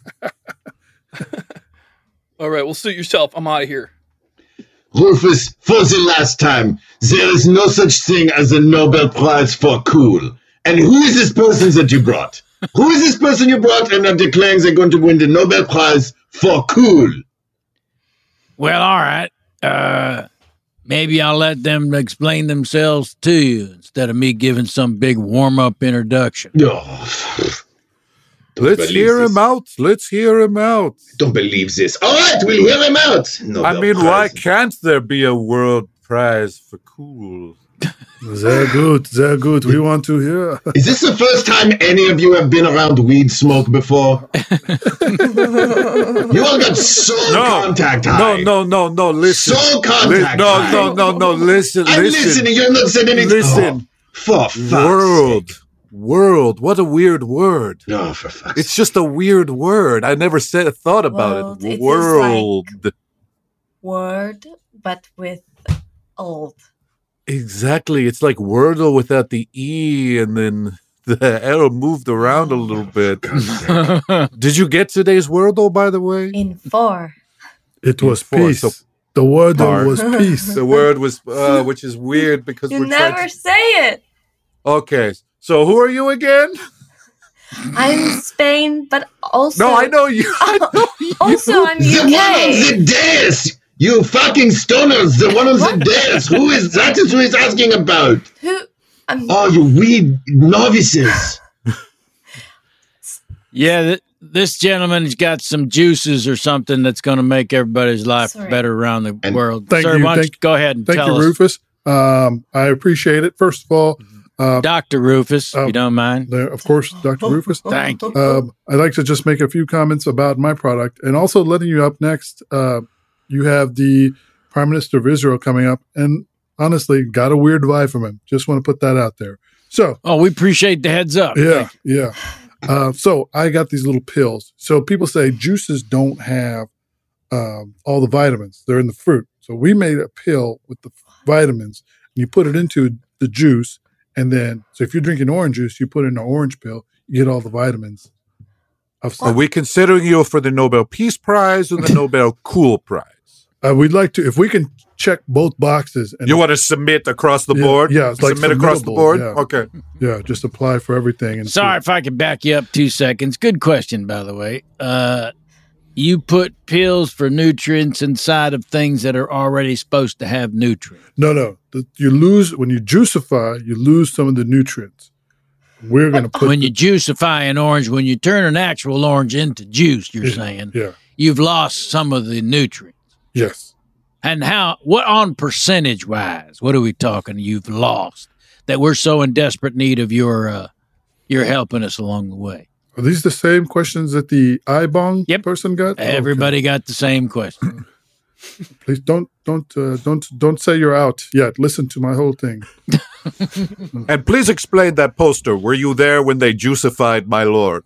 All right, well, suit yourself. I'm out of here. Rufus, for the last time, there is no such thing as a Nobel Prize for cool. And who is this person that you brought? Who is this person you brought and are declaring they're going to win the Nobel Prize for cool? Well, all right. Maybe I'll let them explain themselves to you instead of me giving some big warm-up introduction. Let's hear him out. Let's hear him out. Don't believe this. All right, we'll hear him out. I mean, why can't there be a world prize for cool? Sehr good. We want to hear. Is this the first time any of you have been around weed smoke before? You all got contact high. No. Listen. Soul contact high. No. Listen. I'm listening. You're not saying anything. Listen. For fuck's sake. World. What a weird word. No, for fuck's It's just a weird word. I never thought about it. World. Like word, but with old. Exactly. It's like Wordle without the E, and then the arrow moved around a little bit. Did you get today's Wordle, by the way? In 4. It was peace. So the Wordle was peace. The word was, which is weird because you we're never say it. Okay. So who are you again? I'm Spain, but also... No, I know you. Also, I'm UK. The one on the dais! You fucking stoners! The one on the dais! Who is that? Is who he's asking about? Who? Oh, you weed novices! Yeah, this gentleman's got some juices or something that's going to make everybody's life better around the world. Thank Sir, you. why don't you go ahead and thank tell you, us. Rufus. I appreciate it. First of all, Dr. Rufus, if you don't mind. Of course, Dr. Rufus. Thank you. I'd like to just make a few comments about my product and also letting you up next. You have the Prime Minister of Israel coming up, and honestly, got a weird vibe from him. Just want to put that out there. So, we appreciate the heads up. Yeah. So I got these little pills. So people say juices don't have all the vitamins. They're in the fruit. So we made a pill with the vitamins, and you put it into the juice, and then, so if you're drinking orange juice, you put in an orange pill, you get all the vitamins. Are we considering you for the Nobel Peace Prize or the Nobel Cool Prize? We'd like to, if we can check both boxes. And you want to submit across the board? Yeah, it's like submit across the board? Yeah. Okay. Yeah, just apply for everything. And Sorry if I could back you up 2 seconds. Good question, by the way. You put pills for nutrients inside of things that are already supposed to have nutrients. No. You lose, when you juicify, you lose some of the nutrients. We're going to put... When you juicify an orange, when you turn an actual orange into juice, you're saying, you've lost some of the nutrients. Yes. And what on percentage wise, what are we talking you've lost that we're so in desperate need of your helping us along the way? Are these the same questions that the iBong person got? Everybody got the same question. Please don't say you're out yet. Listen to my whole thing. And please explain that poster. Were you there when they juicified my lord?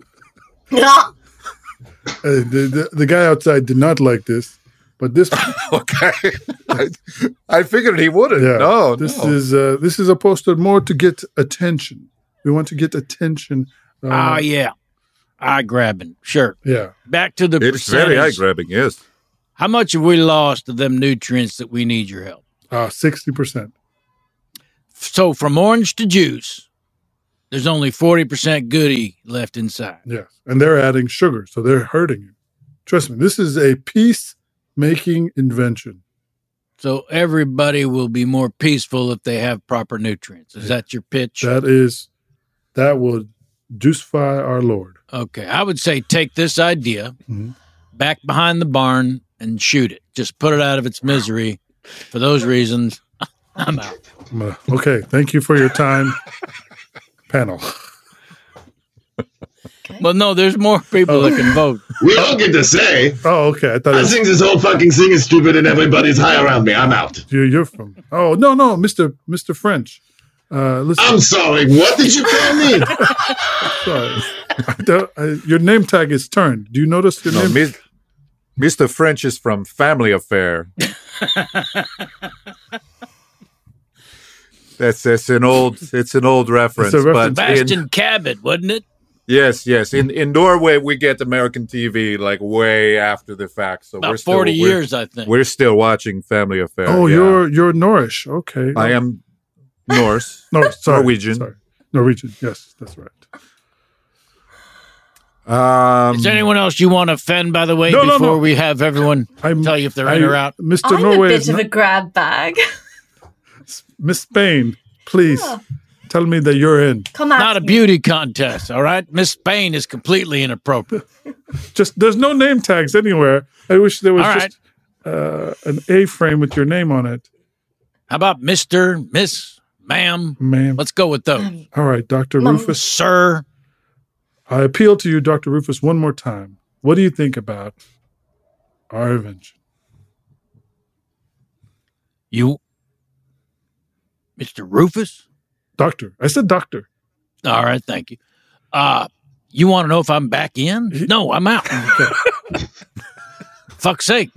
The guy outside did not like this. But this, okay, I figured he wouldn't. Yeah, no, this is a poster more to get attention. We want to get attention. Eye grabbing, sure. Yeah, back to the it's percentage. Very eye grabbing. Yes. How much have we lost of them nutrients that we need your help? 60%. So from orange to juice, there's only 40% goodie left inside. Yes, and they're adding sugar, so they're hurting you. Trust me, this is a peace-making invention. So everybody will be more peaceful if they have proper nutrients. Is that your pitch? That would juicify our Lord. Okay, I would say take this idea back behind the barn and shoot it. Just put it out of its misery. For those reasons, I'm out. Okay, thank you for your time, panel. Well, no, there's more people that can vote. We all get to say. Oh, okay. I think this whole fucking thing is stupid and everybody's high around me. I'm out. You're from... Oh, no, Mr. French. Listen. I'm sorry. What did you call me? Sorry. Your name tag is turned. Do you notice your name? Mr. French is from Family Affair. It's an old reference. But Sebastian Cabot, wasn't it? Yes. In Norway, we get American TV like way after the fact. So about 40 years, I think. We're still watching Family Affair. Oh, yeah. You're Norrish. Okay. I am Norse. Norwegian. Sorry. Norwegian. Yes, that's right. Is there anyone else you want to offend, by the way, before we have everyone tell you if they're in or out? Mr. I'm Norway a bit of a grab bag. Miss Spain, please. tell me that you're in. Come on. Not a beauty contest, all right? Miss Spain is completely inappropriate. Just there's no name tags anywhere. I wish there was All just an A-frame with your name on it. How about Mr., Miss, Ma'am? Ma'am. Let's go with those. All right, Dr. Rufus. Sir. I appeal to you, Dr. Rufus, one more time. What do you think about our invention? You, Mr. Rufus? Doctor. I said doctor. All right, thank you. You want to know if I'm back in? No, I'm out. Fuck's sake.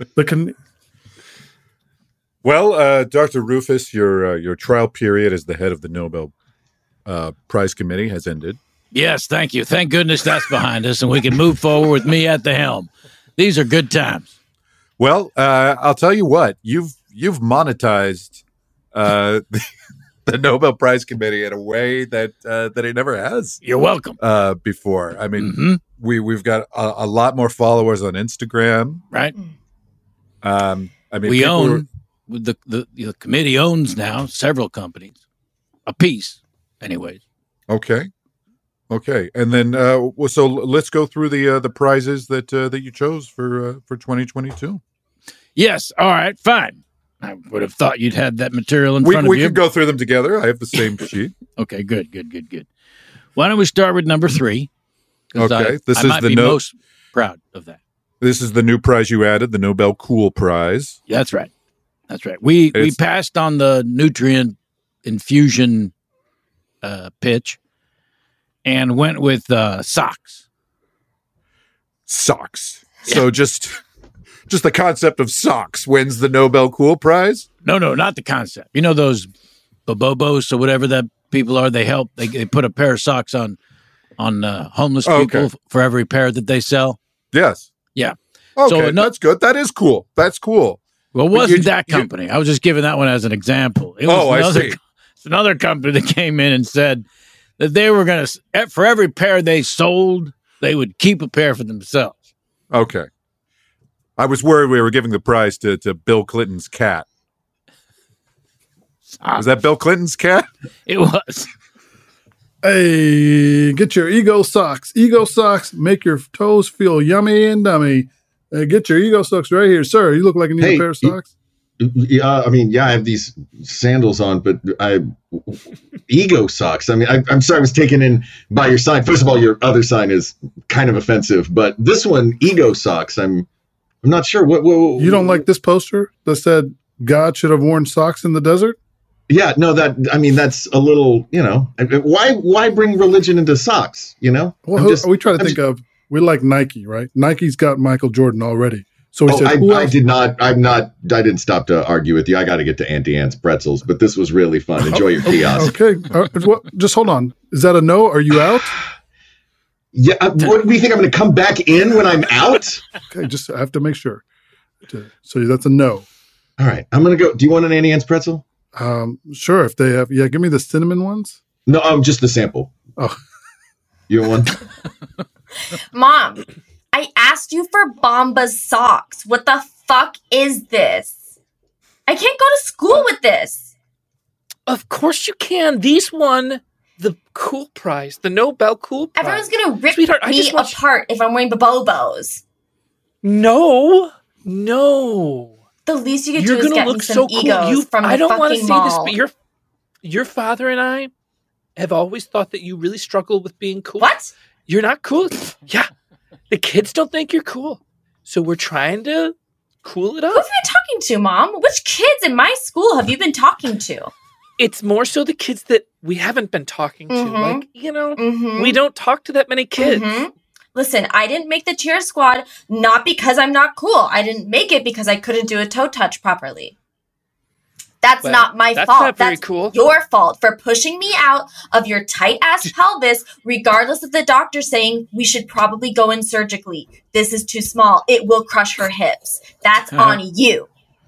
Well, Dr. Rufus, your trial period as the head of the Nobel Prize Committee has ended. Yes, thank you. Thank goodness that's behind us, and we can move forward with me at the helm. These are good times. Well, I'll tell you what. You've monetized the Nobel Prize Committee in a way that it never has. You're welcome. Before, I mean, we've got a lot more followers on Instagram, right? I mean, we own the committee owns now several companies, a piece, anyways. Okay, and then so let's go through the prizes that you chose for 2022. Yes. All right. Fine. I would have thought you'd had that material in front of you. We could go through them together. I have the same sheet. Okay. Good. Why don't we start with number 3? Okay. I might be most proud of that. This is the new prize you added, the Nobel Cool Prize. That's right. We passed on the nutrient infusion pitch and went with socks. Socks. Yeah. So just the concept of socks wins the Nobel Cool Prize? No, not the concept. You know those babobos or whatever that people are? They help. They put a pair of socks on homeless people for every pair that they sell. Yes. Yeah. Okay, that's good. That is cool. That's cool. Well, it wasn't that company. I was just giving that one as an example. It was I see. It's another company that came in and said that they were going to, for every pair they sold, they would keep a pair for themselves. Okay. I was worried we were giving the prize to Bill Clinton's cat. Was that Bill Clinton's cat? It was. Hey, get your Ego socks. Ego socks make your toes feel yummy and dummy. Get your Ego socks right here, sir. You look like you need a pair of socks. I have these sandals on, but Ego socks. I mean, I'm sorry I was taken in by your sign. First of all, your other sign is kind of offensive, but this one, Ego socks, I'm not sure. What you don't like this poster that said God should have worn socks in the desert? Yeah, no, that's a little, why bring religion into socks, Well, we try to think of, we like Nike, right? Nike's got Michael Jordan already. So we said, I didn't stop to argue with you. I got to get to Auntie Anne's pretzels, but this was really fun. Enjoy your kiosk. Okay. Just hold on. Is that a no? Are you out? Yeah. What do you think? I'm going to come back in when I'm out? Okay. I have to make sure. So that's a no. All right. I'm going to go. Do you want an Auntie Anne's pretzel? Sure. If they have, give me the cinnamon ones. No, just the sample. Oh, you want one? Mom, I asked you for Bombas socks. What the fuck is this? I can't go to school with this. Of course you can. These won the Cool Prize, the Nobel Cool Prize. Everyone's going to rip me apart if I'm wearing Bobos. No. The least you could do is get me some Egos from the fucking mall. I don't want to see this, but your father and I have always thought that you really struggle with being cool. What? You're not cool. Yeah. The kids don't think you're cool. So we're trying to cool it up. Who have you been talking to, Mom? Which kids in my school have you been talking to? It's more so the kids that we haven't been talking to. Like, we don't talk to that many kids. Listen, I didn't make the cheer squad not because I'm not cool. I didn't make it because I couldn't do a toe touch properly. That's not my fault. Not very cool. Your fault for pushing me out of your tight-ass pelvis, regardless of the doctor saying we should probably go in surgically. This is too small. It will crush her hips. That's on you.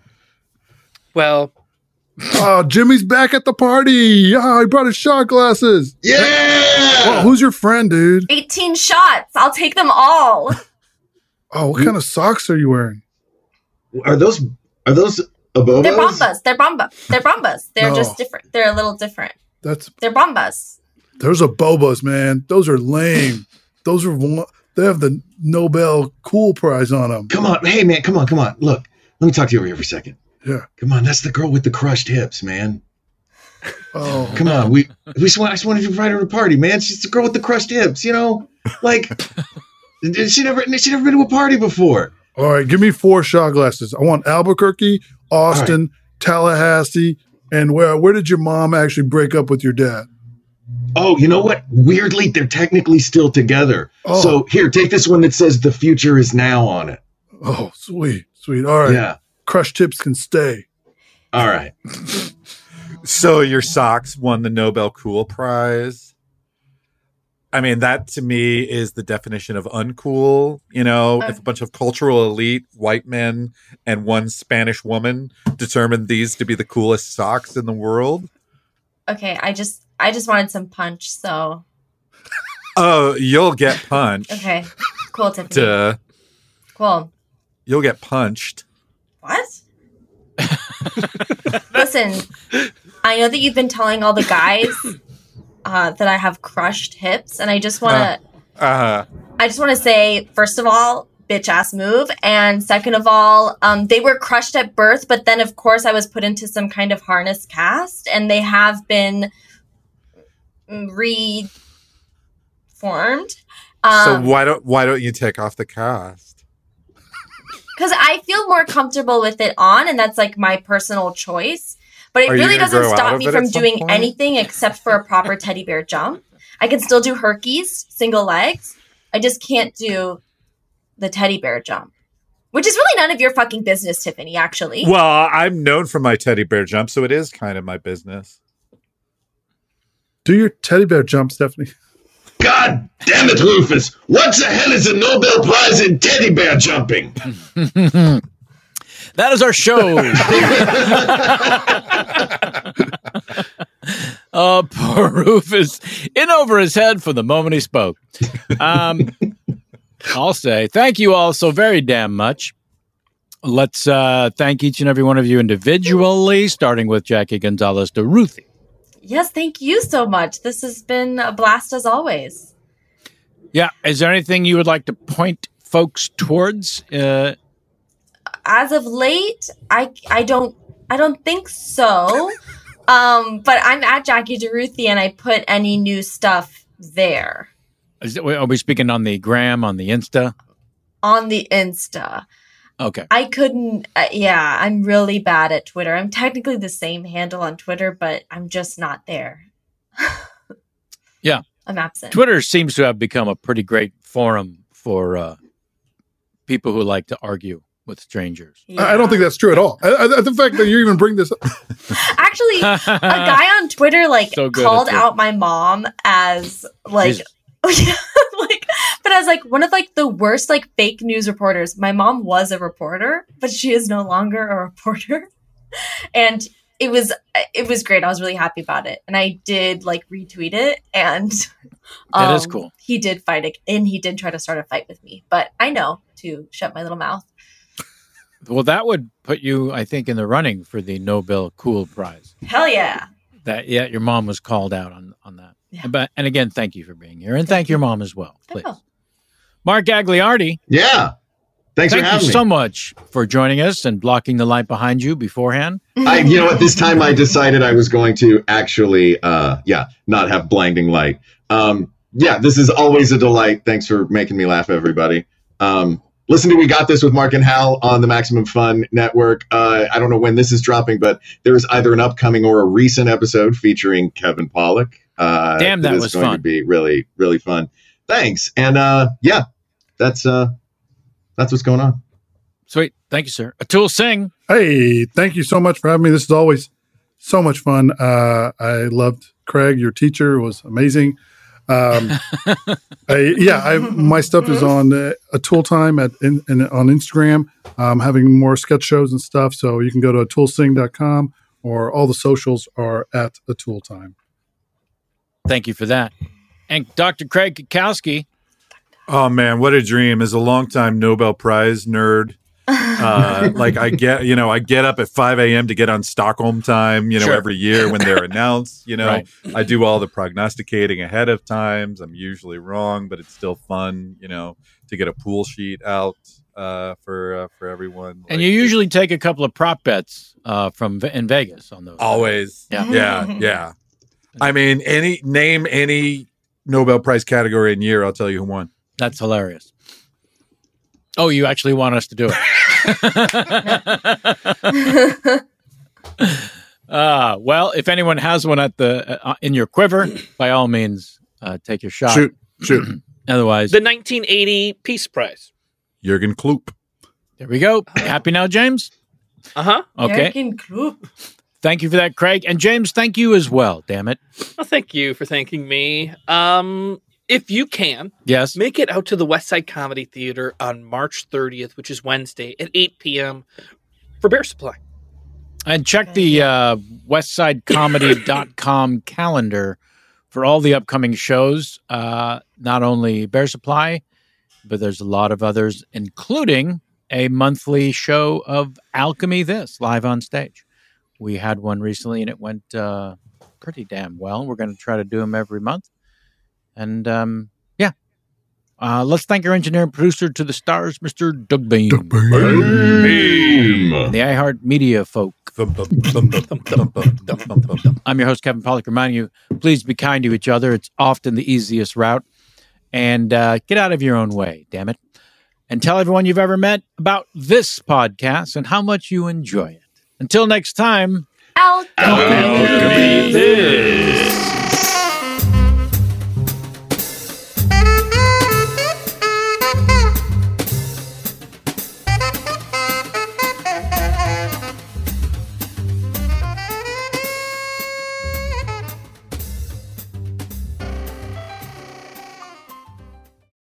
Well... Oh, Jimmy's back at the party. Oh, he brought his shot glasses. Yeah! Oh, who's your friend, dude? 18 shots. I'll take them all. Oh, what kind of socks are you wearing? Are those Abobos? They're Bombas. They're Bombas. They're just different. They're a little different. They're bombas. Those are bobas, man. Those are lame. They have the Nobel Cool Prize on them. Come on. Hey, man. Come on. Look, let me talk to you over here for a second. Yeah. Come on. That's the girl with the crushed hips, man. Oh, come on. I just wanted to invite her to a party, man. She's the girl with the crushed hips, like she never been to a party before. All right. Give me 4 shot glasses. I want Albuquerque, Austin, Tallahassee. And where did your mom actually break up with your dad? Oh, you know what? Weirdly, they're technically still together. Oh. So here, take this one that says "The future is now" on it. Oh, sweet. All right. Yeah. Crushed tips can stay. All right. So your socks won the Nobel Cool Prize. I mean, that to me is the definition of uncool. If a bunch of cultural elite white men and one Spanish woman determined these to be the coolest socks in the world. Okay, I just wanted some punch, so. Oh, you'll get punched. Okay, cool, Tiffany. Duh. Cool. You'll get punched. What? Listen, I know that you've been telling all the guys that I have crushed hips, and I just want to say, first of all, bitch ass move, and second of all, they were crushed at birth, but then of course I was put into some kind of harness cast, and they have been reformed. So why don't you take off the cast? Because I feel more comfortable with it on, and that's like my personal choice. But it really doesn't stop me from doing anything except for a proper teddy bear jump. I can still do herkies, single legs. I just can't do the teddy bear jump, which is really none of your fucking business, Tiffany, actually. Well, I'm known for my teddy bear jump, so it is kind of my business. Do your teddy bear jump, Stephanie. God damn it, Rufus. What the hell is a Nobel Prize in teddy bear jumping? That is our show. Poor Rufus, in over his head from the moment he spoke. I'll say thank you all so very damn much. Let's thank each and every one of you individually, starting with Jackie Gonzalez de Ruthie. Yes, thank you so much. This has been a blast as always. Yeah. Is there anything you would like to point folks towards? As of late, I don't think so. But I'm at Jackie DeRuthie, and I put any new stuff there. Are we speaking on the gram, on the Insta? On the Insta. Okay. I couldn't. I'm really bad at Twitter. I'm technically the same handle on Twitter, but I'm just not there. Yeah. I'm absent. Twitter seems to have become a pretty great forum for people who like to argue with strangers. Yeah. I don't think that's true at all. The fact that you even bring this up. Actually, a guy on Twitter called out my mom as but as one of the worst fake news reporters. My mom was a reporter, but she is no longer a reporter. And it was great. I was really happy about it. And I did retweet it, and that is cool. He did fight and he did try to start a fight with me, but I know to shut my little mouth. Well, that would put you, I think, in the running for the Nobel Cool Prize. Hell yeah. Your mom was called out on that. Yeah. And again, thank you for being here. And thank your mom as well, please. Mark Gagliardi. Yeah. Thank you so much for joining us and blocking the light behind you beforehand. You know what? This time I decided I was going to actually, not have blinding light. This is always a delight. Thanks for making me laugh, everybody. Listen to We Got This with Mark and Hal on the Maximum Fun Network. I don't know when this is dropping, but there's either an upcoming or a recent episode featuring Kevin Pollak. Damn, that was going to be really, really fun. Thanks. And that's what's going on. Sweet. Thank you, sir. Atul Singh. Hey, thank you so much for having me. This is always so much fun. I loved Craig. Your teacher was amazing. My stuff is on Atul Time on Instagram. Having more sketch shows and stuff, so you can go to atulsing.com, or all the socials are at Atul Time. Thank you for that. And Dr. Craig Kukowski. Oh man, what a dream! As a longtime Nobel Prize nerd, Like I get up at 5 a.m. to get on Stockholm time, every year when they're announced, Right. I do all the prognosticating ahead of times. I'm usually wrong, but it's still fun, to get a pool sheet out for everyone. And you usually take a couple of prop bets in Vegas on those. Always. Yeah. Yeah. I mean, name any Nobel Prize category and year, I'll tell you who won. That's hilarious. Oh, you actually want us to do it? Well, if anyone has one at in your quiver, by all means, take your shot. Shoot. Otherwise, the 1980 Peace Prize. Jurgen Klopp. There we go. Happy now, James? Uh-huh. Okay. Jurgen Klopp. Thank you for that, Craig. And James, thank you as well, damn it. Well, thank you for thanking me. If you can, yes, make it out to the West Side Comedy Theater on March 30th, which is Wednesday at 8 p.m. for Bear Supply. And check the westsidecomedy.com calendar for all the upcoming shows. Not only Bear Supply, but there's a lot of others, including a monthly show of Alchemy This, live on stage. We had one recently, and it went pretty damn well. We're going to try to do them every month. And, let's thank our engineer and producer to the stars, Mr. Doug Beam. And the iHeart Media folk. I'm your host, Kevin Pollak, reminding you, please be kind to each other. It's often the easiest route. And get out of your own way, damn it. And tell everyone you've ever met about this podcast and how much you enjoy it. Until next time. Alchemy.